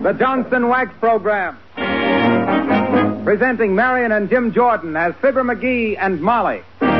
The Johnson Wax Program. Presenting Marion and Jim Jordan as Fibber McGee and Molly.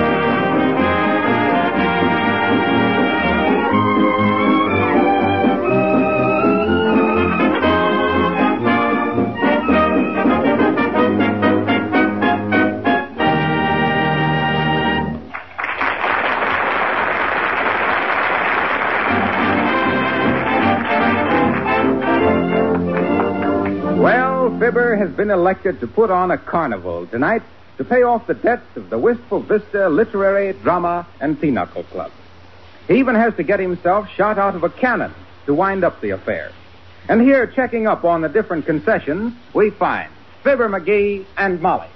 Fibber has been elected to put on a carnival tonight to pay off the debts of the Wistful Vista Literary, Drama, and Pinochle Club. He even has to get himself shot out of a cannon to wind up the affair. And here, checking up on the different concessions, we find Fibber McGee and Molly.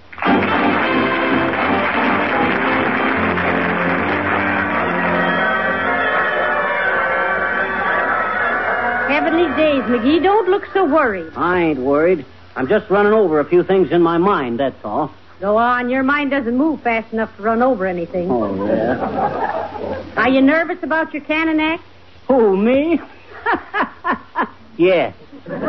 Heavenly days, McGee, don't look so worried. I ain't worried. I'm just running over a few things in my mind, that's all. Go on, your mind doesn't move fast enough to run over anything. Oh, yeah? Are you nervous about your cannon act? Who, me? Yes.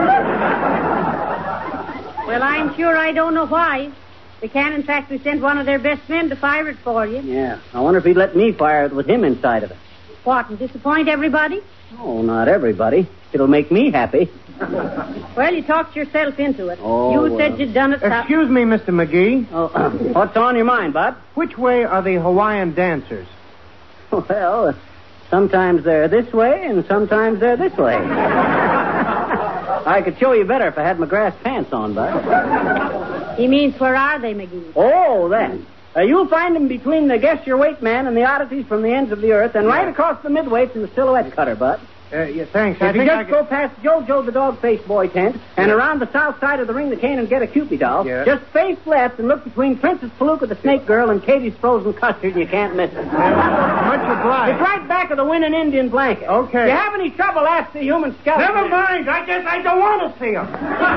Well, I'm sure I don't know why. The cannon factory sent one of their best men to fire it for you. Yeah, I wonder if he'd let me fire it with him inside of it. What, and disappoint everybody? Oh, not everybody. It'll make me happy. Well, you talked yourself into it. Oh, you said you'd done it. Excuse me, Mr. McGee. Oh, what's on your mind, Bud? Which way are the Hawaiian dancers? Well, sometimes they're this way and sometimes they're this way. I could show you better if I had my grass pants on, Bud. He means where are they, McGee? Oh, then. You'll find them between the Guess Your Weight Man and the Oddities from the Ends of the Earth and right across the midway from the Silhouette Cutter, Bud. Yeah, thanks. If you just go past Jojo the Dog-Faced Boy tent and around the south side of the ring the cane and get a Cupid doll, just face left and look between Princess Palooka the Snake Girl and Katie's Frozen Custard and you can't miss it. Much obliged. It's right back of the winning Indian blanket. Okay. If you have any trouble, ask the human skeleton. Never mind. I guess I don't want to see him.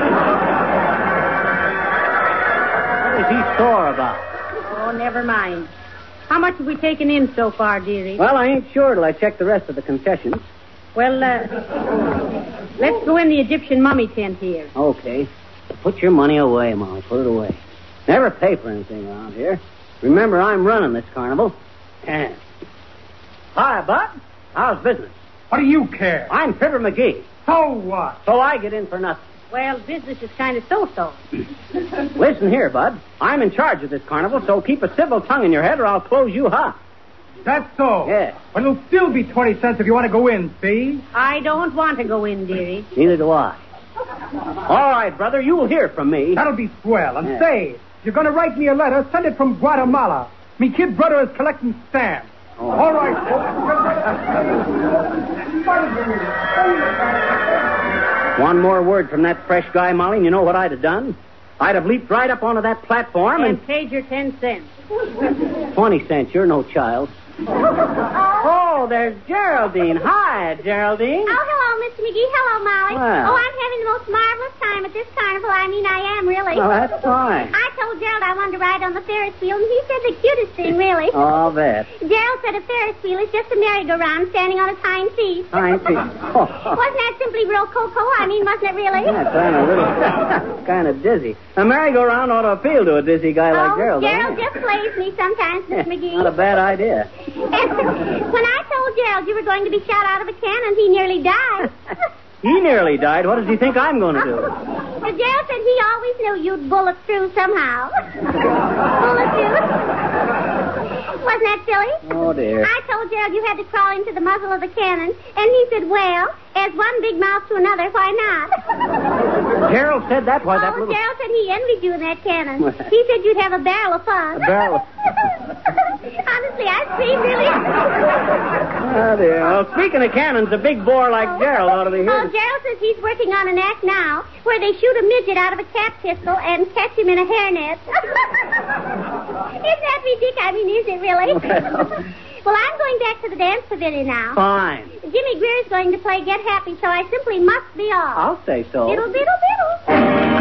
What is he sore about? Oh, never mind. How much have we taken in so far, dearie? Well, I ain't sure till I check the rest of the concessions. Well, let's go in the Egyptian mummy tent here. Okay. Put your money away, Molly. Put it away. Never pay for anything around here. Remember, I'm running this carnival. Hi, Bud. How's business? What do you care? I'm Fibber McGee. So what? So I get in for nothing. Well, business is kind of so-so. Listen here, Bud. I'm in charge of this carnival, so keep a civil tongue in your head or I'll close you hot. That's so? Yeah. But it'll still be 20 cents if you want to go in, see? I don't want to go in, dearie. Neither do I. All right, brother, you'll hear from me. That'll be swell. And say, if you're going to write me a letter, send it from Guatemala. Me kid brother is collecting stamps. Oh. All right, One more word from that fresh guy, Molly, and you know what I'd have done? I'd have leaped right up onto that platform and paid your 10 cents. 20 cents. You're no child. Oh, there's Geraldine. Hi, Geraldine. Oh, hello, Mr. McGee. Hello, Molly. Well. Oh, I'm having the most marvelous time at this carnival. I mean, I am, really. Well, that's fine. I told Gerald I wanted to ride on the Ferris wheel, and he said the cutest thing, really. Oh, I'll bet. Gerald said a Ferris wheel is just a merry-go-round standing on a hind feet. Hind feet. Oh. Wasn't that simply rococo? I mean, wasn't it really? Yeah, kind of dizzy. A merry-go-round ought to appeal to a dizzy guy like Gerald. Gerald just plays me sometimes, Mr. McGee. Not a bad idea. When I told Gerald you were going to be shot out of a cannon, he nearly died. He nearly died. What does he think I'm going to do? But Gerald said he always knew you'd bullet through somehow. Bullet through? Wasn't that silly? Oh, dear. I told Gerald you had to crawl into the muzzle of the cannon, and he said, well, as one big mouth to another, why not? Gerald said that? Why, that little... Gerald said he envied you in that cannon. He said you'd have a barrel of fun. A barrel of... Honestly, I screamed really. Oh, dear. Well, speaking of cannons, a big bore like Gerald ought to be here. Oh, Gerald says he's working on an act now where they shoot a midget out of a cat pistol and catch him in a hairnet. Isn't that ridiculous? I mean, is it really? Well, I'm going back to the dance pavilion now. Fine. Jimmy Greer's going to play Get Happy, so I simply must be off. I'll say so. Diddle, diddle, diddle.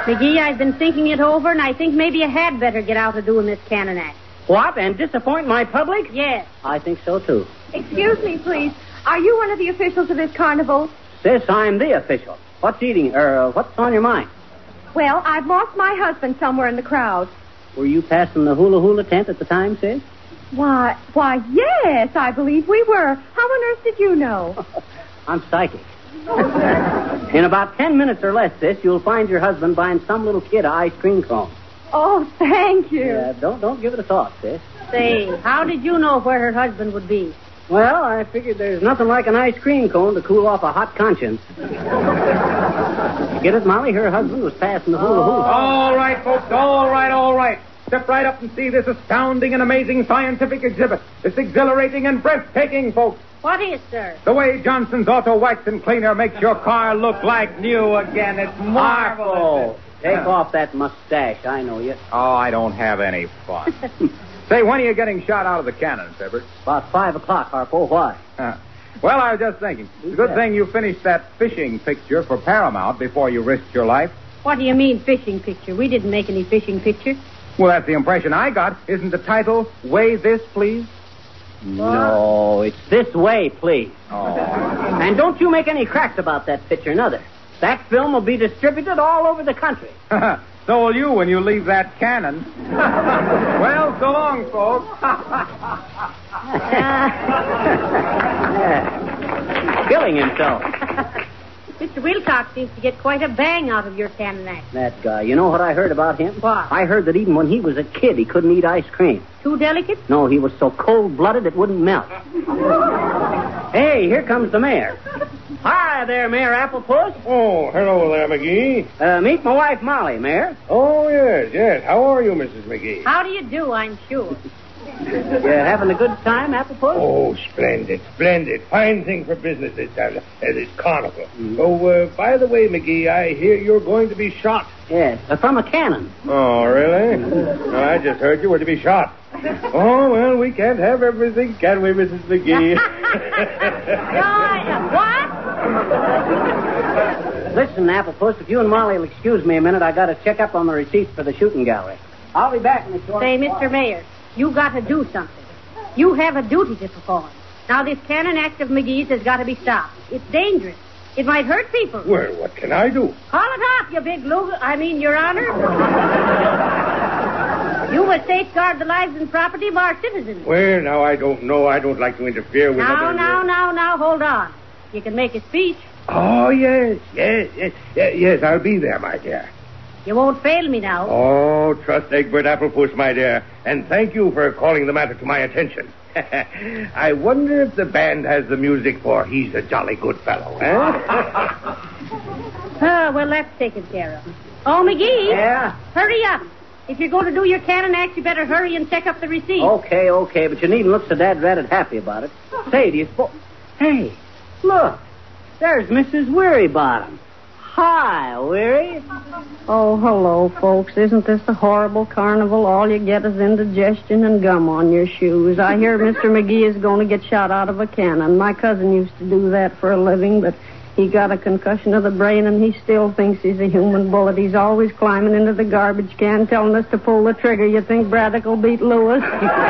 McGee, I've been thinking it over, and I think maybe you had better get out of doing this cannon act. What? And disappoint my public? Yes. I think so, too. Excuse me, please. Are you one of the officials of this carnival? Sis, I'm the official. What's on your mind? Well, I've lost my husband somewhere in the crowd. Were you passing the hula tent at the time, sis? Why, yes, I believe we were. How on earth did you know? I'm psychic. In about 10 minutes or less, sis, you'll find your husband buying some little kid an ice cream cone. Oh, thank you. Yeah, don't give it a thought, sis. Say, how did you know where her husband would be? Well, I figured there's nothing like an ice cream cone to cool off a hot conscience. You get it, Molly? Her husband was passing the hula hoop. All right, folks, all right. Step right up and see this astounding and amazing scientific exhibit. It's exhilarating and breathtaking, folks. What is, sir? The way Johnson's Auto Wax and Cleaner makes your car look like new again. It's marvelous. Take off that mustache. I know you. Oh, I don't have any fun. Say, when are you getting shot out of the cannon, Fibber? About 5 o'clock, Harpo. Why? Well, I was just thinking. It's a good thing you finished that fishing picture for Paramount before you risked your life. What do you mean, fishing picture? We didn't make any fishing picture. Well, that's the impression I got. Isn't the title, Weigh This, Please? No, it's This Way, Please. Oh. And don't you make any cracks about that picture, neither. That film will be distributed all over the country. So will you when you leave that cannon. Well, so long, folks. Killing himself. Mr. Wilcox seems to get quite a bang out of your cannon act. That guy. You know what I heard about him? What? I heard that even when he was a kid, he couldn't eat ice cream. Too delicate? No, he was so cold-blooded it wouldn't melt. Hey, here comes the mayor. Hi there, Mayor Applepuss. Oh, hello there, McGee. Meet my wife, Molly, Mayor. Oh, yes. How are you, Mrs. McGee? How do you do, I'm sure. You having a good time, Applepuss? Oh, splendid. Fine thing for business this carnival. Oh, by the way, McGee, I hear you're going to be shot. Yes, from a cannon. Oh, really? No, I just heard you were to be shot. Oh, well, we can't have everything, can we, Mrs. McGee? What? Listen, Applepuss, if you and Molly will excuse me a minute, I got to check up on the receipts for the shooting gallery. I'll be back in a short Say, while. Mr. Mayor, you got to do something. You have a duty to perform. Now, this cannon act of McGee's has got to be stopped. It's dangerous. It might hurt people. Well, what can I do? Call it off, you big Your Honor. You must safeguard the lives and property of our citizens. Well, now, I don't know. I don't like to interfere with other... Now, hold on. You can make a speech. Oh, yes, I'll be there, my dear. You won't fail me now. Oh, trust Egbert Applepuss, my dear, and thank you for calling the matter to my attention. I wonder if the band has the music for He's a Jolly Good Fellow, Well, that's taken care of. Oh, McGee. Yeah? Hurry up. If you're going to do your cannon act, you better hurry and check up the receipt. Okay, but you needn't look so dad-ratted happy about it. Say, do you suppose... Hey, look. There's Mrs. Wearybottom. Hi, Weary. Oh, hello, folks. Isn't this a horrible carnival? All you get is indigestion and gum on your shoes. I hear Mr. McGee is going to get shot out of a cannon. My cousin used to do that for a living, but he got a concussion of the brain, and he still thinks he's a human bullet. He's always climbing into the garbage can, telling us to pull the trigger. You think Braddock will beat Lewis?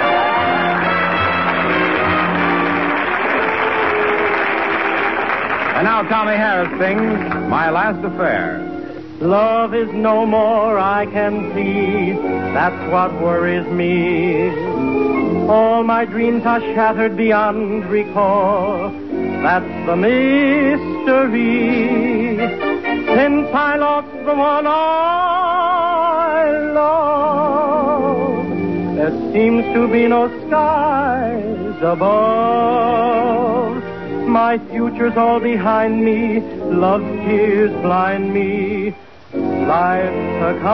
And now Tommy Harris sings My Last Affair. Love is no more, I can see. That's what worries me. All my dreams are shattered beyond recall. That's the mystery. Since I lost the one I love, there seems to be no skies above. My future's all behind me. Love's tears blind me. Life's a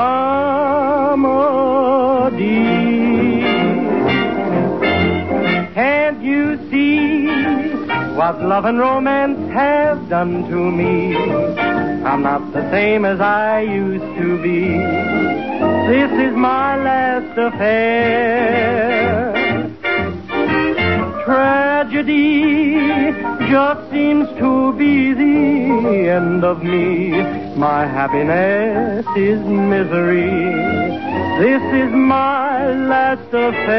comedy. Can't you see what love and romance have done to me? I'm not the same as I used to be. This is my last affair. Tragedy just seems to be the end of me. My happiness is misery. This is my last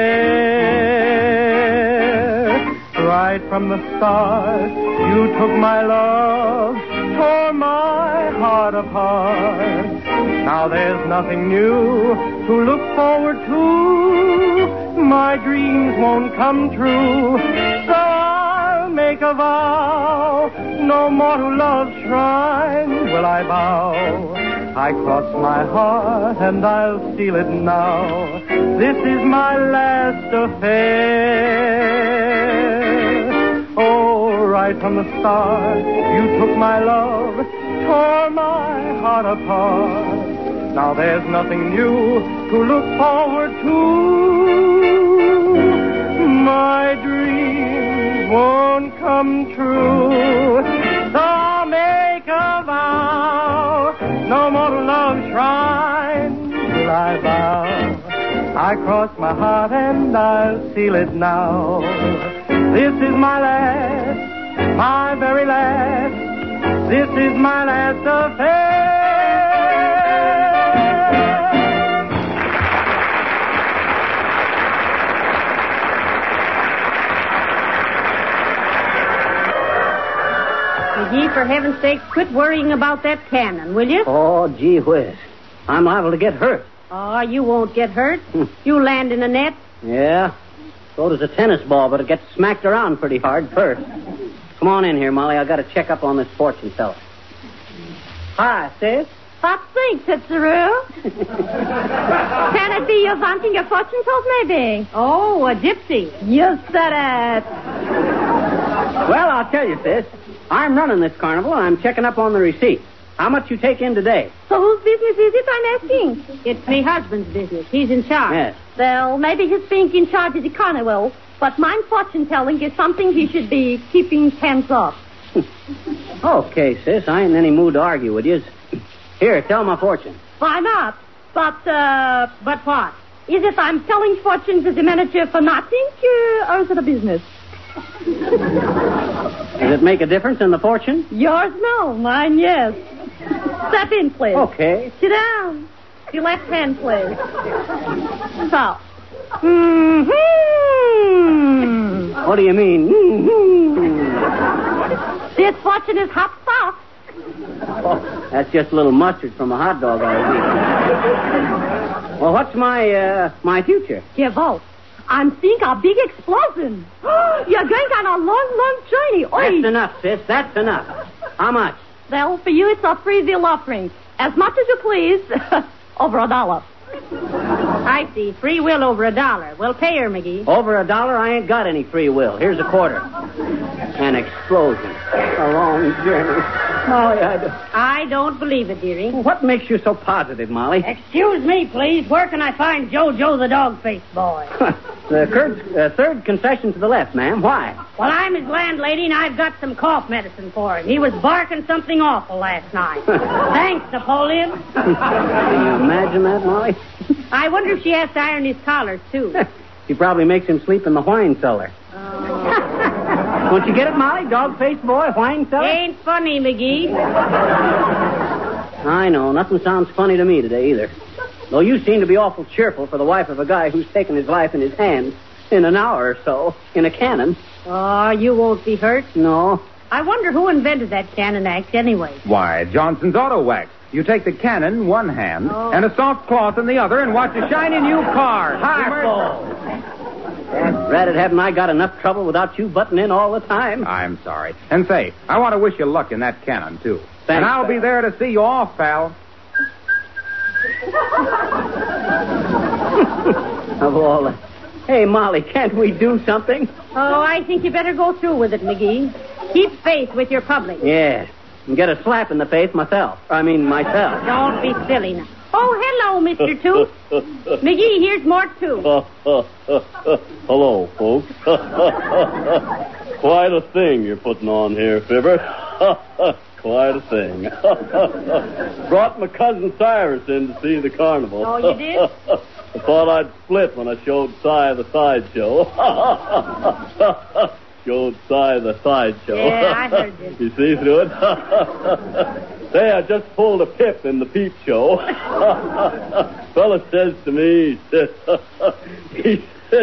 affair. Right from the start, you took my love, tore my heart apart. Now there's nothing new to look forward to. My dreams won't come true, so I'll make a vow. No more to love's shrine will I bow. I cross my heart and I'll seal it now. This is my last affair. Oh, right from the start, you took my love, tore my heart apart. Now there's nothing new to look forward to. My dreams won't come true. So I'll make a vow. No more to love's shrine will I bow. I cross my heart and I'll seal it now. This is my last, my very last. This is my last affair. McGee, for heaven's sake, quit worrying about that cannon, will you? Oh, gee whiz. I'm liable to get hurt. Oh, you won't get hurt. You land in the net. Yeah. So does a tennis ball, but it gets smacked around pretty hard first. Come on in here, Molly. I got to check up on this fortune teller. Hi, sis. What thinks it, Saru? Can it be you're wanting a fortune told, maybe? Oh, a gypsy. You said it. Well, I'll tell you, sis. I'm running this carnival, and I'm checking up on the receipt. How much you take in today? So whose business is it, I'm asking? It's me husband's business. He's in charge. Yes. Well, maybe his being in charge of the carnival, but mine fortune-telling is something he should be keeping hands off. Okay, sis. I ain't in any mood to argue with you. Here, tell my fortune. Why not? But what? Is it I'm telling fortunes as a manager for nothing, or is it a business? Does it make a difference in the fortune? Yours, no. Mine, yes. Step in, please. Okay. Sit down. Your left hand, please. So. What do you mean? This fortune is hot stuff. Oh, that's just a little mustard from a hot dog I was eating. Well, what's my future? Give out. I'm seeing a big explosion. You're going on a long, long journey. Oy. That's enough, sis. That's enough. How much? Well, for you, it's a free will offering. As much as you please. Over $1. I see. Free will over $1. We'll pay her, McGee. Over $1? I ain't got any free will. Here's a quarter. An explosion. A long journey. Molly, I don't believe it, dearie. What makes you so positive, Molly? Excuse me, please. Where can I find Jojo the dog-faced boy? The third concession to the left, ma'am. Why? Well, I'm his landlady, and I've got some cough medicine for him. He was barking something awful last night. Thanks, Napoleon. Can you imagine that, Molly? I wonder if she has to iron his collars, too. She probably makes him sleep in the wine cellar. Don't you get it, Molly? Dog-faced boy, wine cellar? Ain't funny, McGee. I know. Nothing sounds funny to me today, either. Though you seem to be awful cheerful for the wife of a guy who's taken his life in his hands in an hour or so in a cannon. Oh, you won't be hurt? No. I wonder who invented that cannon act anyway. Why, Johnson's Auto Wax. You take the cannon in one hand and a soft cloth in the other and watch a shiny new car. Hi-ho! Ratted, haven't I got enough trouble without you butting in all the time? I'm sorry. And say, I want to wish you luck in that cannon, too. Thanks, and I'll pal. be there to see you off, pal. Of all... Hey, Molly, can't we do something? Oh, I think you better go through with it, McGee. Keep faith with your public. Yeah. And get a slap in the face myself. Don't be silly now. Oh, hello, Mr. Tooth. McGee, here's more too. Hello, folks. Quite a thing you're putting on here, Fibber. Quite a thing. Brought my cousin Cyrus in to see the carnival. Oh, you did? I thought I'd split when I showed Cy the sideshow. Showed Cy the sideshow. Yeah, I heard this. You see through it? Say, I just pulled a pip in the peep show. Fella says to me, he says,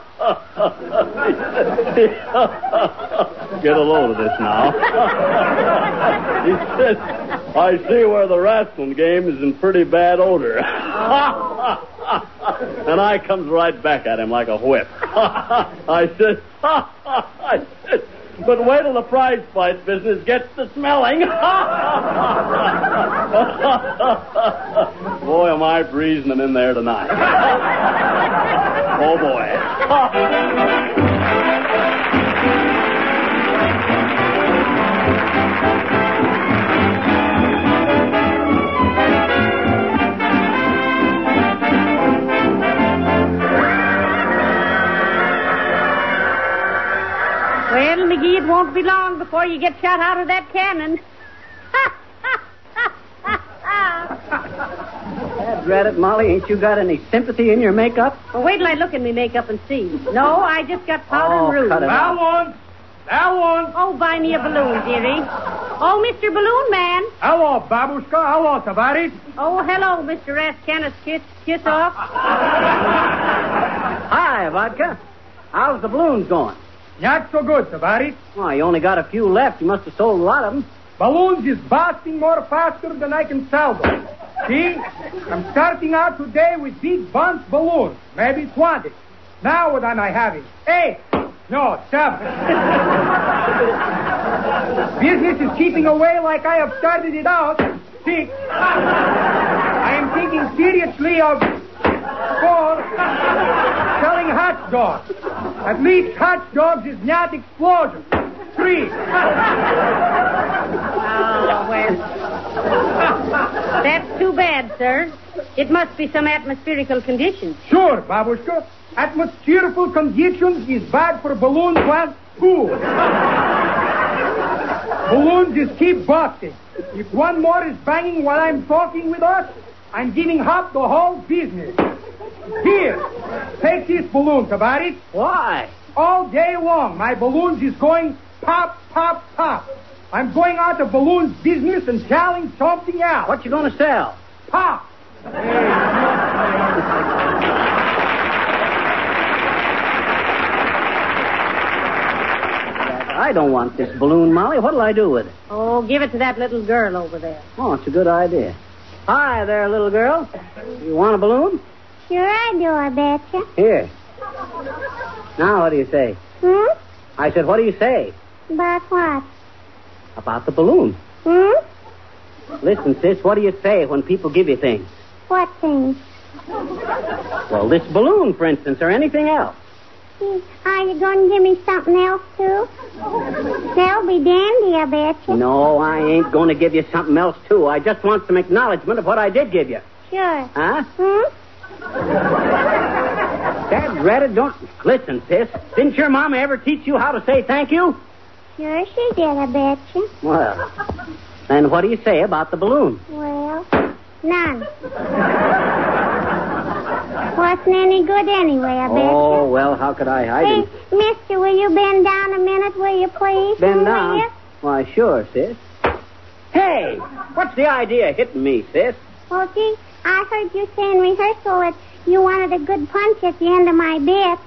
get a load of this now. He says, I see where the wrestling game is in pretty bad odor. And I comes right back at him like a whip. I said, but wait till the prize fight business gets to smelling. Boy, am I breezing them in there tonight. Oh, boy. Well, McGee, it won't be long before you get shot out of that cannon. Drat it, Molly, ain't you got any sympathy in your makeup? Well, wait till I look in my makeup and see. No, I just got powder and rouge. cut it out. That one. Oh, buy me a balloon, dearie. Oh, Mr. Balloon Man. Hello, Babushka. Hello, Tavares. Oh, hello, Mr. Rascanis. Kiss off. Hi, Vodka. How's the balloons going? Not so good, Tavares. Well, you only got a few left. You must have sold a lot of them. Balloons is busting more faster than I can sell them. See? I'm starting out today with big bunch balloons. Maybe 20. Now what am I having? 8. No, 7. Business is keeping away like I have started it out. 6. I am thinking seriously of 4. Selling hot dogs. At least hot dogs is not explosion. 3. Oh, well. That's too bad, sir. It must be some atmospherical condition. Sure, Babushka. Atmospherical conditions is bad for balloon plant, too. Balloons just keep busting. If one more is banging while I'm talking with us, I'm giving up the whole business. Here, take this balloon, Tavares. Why? All day long, my balloons is going pop, pop, pop. I'm going out of balloons business and selling something else. What you gonna sell? Pop. I don't want this balloon, Molly. What'll I do with it? Oh, give it to that little girl over there. Oh, it's a good idea. Hi there, little girl. You want a balloon? Sure I do, I betcha. Here. Now, what do you say? I said, what do you say? About what? About the balloon. Listen, sis, what do you say when people give you things? What things? Well, this balloon, for instance, or anything else. Are you going to give me something else, too? That'll be dandy, I betcha. No, I ain't going to give you something else, too. I just want some acknowledgement of what I did give you. Sure. Huh? Dad, Greta, don't... Listen, sis, didn't your mama ever teach you how to say thank you? Sure she did, I betcha. Well, then what do you say about the balloon? Well, none. Wasn't any good anyway, I betcha. Oh, well, how could I hide Hey, it? mister, will you bend down a minute, will you, please? Bend Will down? you? Why, sure, sis. Hey, what's the idea of hitting me, sis? Well, gee, I heard you say in rehearsal that you wanted a good punch at the end of my bit.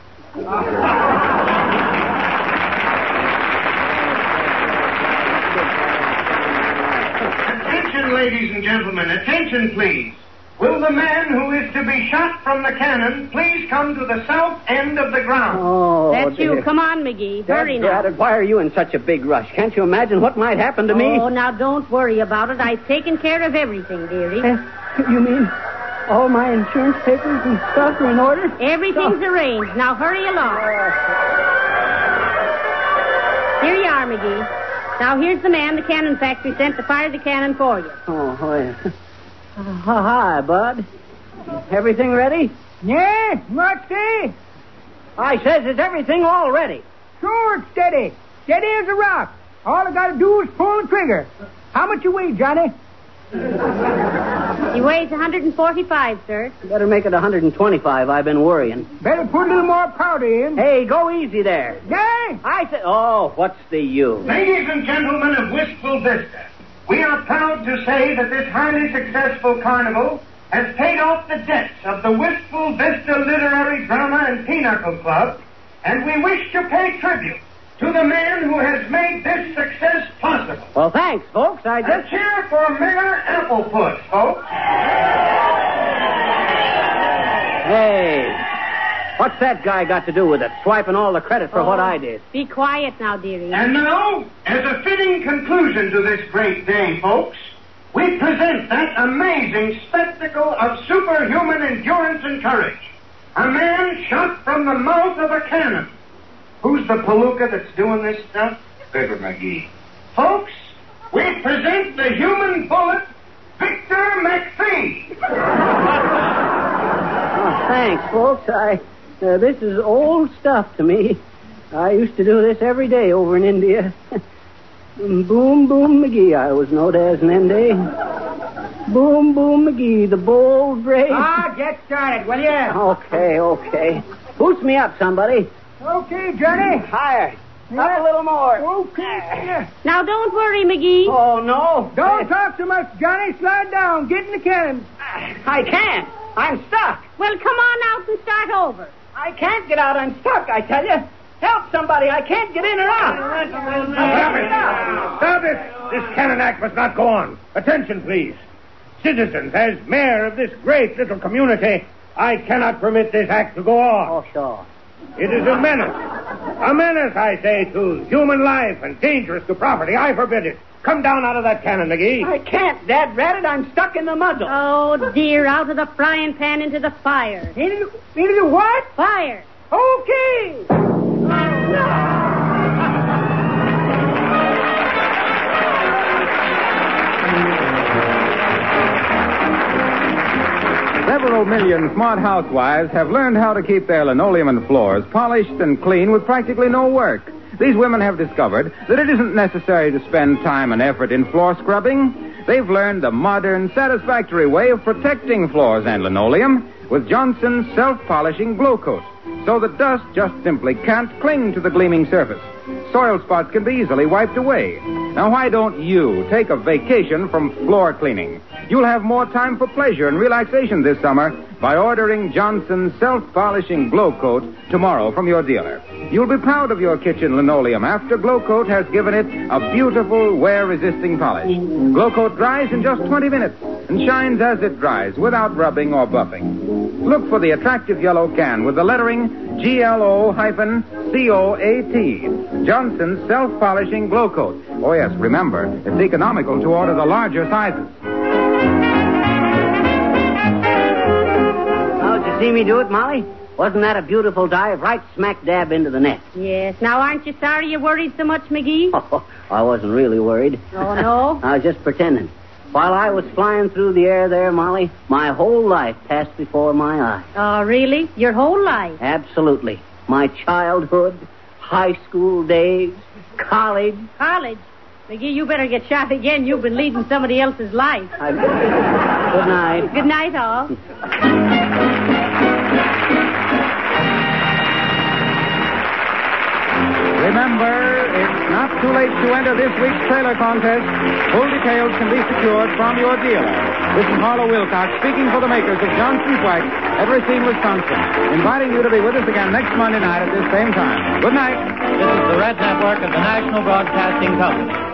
Attention, ladies and gentlemen. Attention, please. Will the man who is to be shot from the cannon please come to the south end of the ground? Oh, That's dear. you. Come on, McGee. Hurry now. Dad, why are you in such a big rush? Can't you imagine what might happen to me? Oh, now don't worry about it. I've taken care of everything, dearie. You mean all my insurance papers and stuff are in order? Everything's arranged. Now hurry along. Here you are, McGee. Now here's the man the cannon factory sent to fire the cannon for you. Oh, yeah. Hi, Bud. Everything ready? Yeah, Moxie? I says, is everything all ready? Sure, it's steady. Steady as a rock. All I gotta do is pull the trigger. How much you weigh, Johnny? He weighs 145, sir. You better make it 125. I've been worrying. Better put a little more powder in. Hey, go easy there. Yeah? I said, oh, what's the use? Ladies and gentlemen of Wistful Vista, we are proud to say that this highly successful carnival has paid off the debts of the Wistful Vista Literary Drama and Pinochle Club, and we wish to pay tribute to the man who has made this success possible. Well, thanks, folks. A cheer for Mayor Applefoot, folks. Hey, what's that guy got to do with it? Swiping all the credit for what I did. Be quiet now, dearie. And now, as a fitting conclusion to this great day, folks, we present that amazing spectacle of superhuman endurance and courage. A man shot from the mouth of a cannon. Who's the palooka that's doing this stuff? Fibber McGee. Folks, we present the human bullet, Victor McPhee. Oh, thanks, folks. This is old stuff to me. I used to do this every day over in India. Boom Boom McGee, I was known as in them days. Boom Boom McGee, the bold brave. Get started, will you? Okay. Boost me up, somebody. Okay, Johnny. Higher. Up a little more. Okay. Now, don't worry, McGee. Oh, no. Don't talk so much, Johnny. Slide down. Get in the cannon. I can't. I'm stuck. Well, come on out and start over. I can't get out. I'm stuck, I tell you. Help somebody. I can't get in or out. Stop it! This cannon act must not go on. Attention, please. Citizens, as mayor of this great little community, I cannot permit this act to go on. Oh, sure. It is a menace. A menace, I say, to human life and dangerous to property. I forbid it. Come down out of that cannon, McGee. I can't, Dad Ratted. I'm stuck in the muzzle. Oh, dear, out of the frying pan into the fire. Into the what? Fire. Okay. Several million smart housewives have learned how to keep their linoleum and floors polished and clean with practically no work. These women have discovered that it isn't necessary to spend time and effort in floor scrubbing. They've learned the modern, satisfactory way of protecting floors and linoleum with Johnson's self-polishing Glow Coat, so that dust just simply can't cling to the gleaming surface. Soil spots can be easily wiped away. Now, why don't you take a vacation from floor cleaning? You'll have more time for pleasure and relaxation this summer by ordering Johnson's self-polishing Glow Coat tomorrow from your dealer. You'll be proud of your kitchen linoleum after Glow Coat has given it a beautiful, wear-resisting polish. Glow Coat dries in just 20 minutes and shines as it dries without rubbing or buffing. Look for the attractive yellow can with the lettering GLO-COAT. Johnson's self-polishing Glow Coat. Oh, yes, remember, it's economical to order the larger sizes. Did you see me do it, Molly? Wasn't that a beautiful dive right smack dab into the net? Yes. Now, aren't you sorry you worried so much, McGee? Oh, I wasn't really worried. Oh, no? I was just pretending. While I was flying through the air there, Molly, my whole life passed before my eyes. Oh, really? Your whole life? Absolutely. My childhood, high school days, college. College? McGee, you better get shot again. You've been leading somebody else's life. Good night. Good night, all. Remember, it's not too late to enter this week's trailer contest. Full details can be secured from your dealer. This is Harlow Wilcox speaking for the makers of Johnson's Wax at Racine, Wisconsin, inviting you to be with us again next Monday night at this same time. Good night. This is the Red Network of the National Broadcasting Company.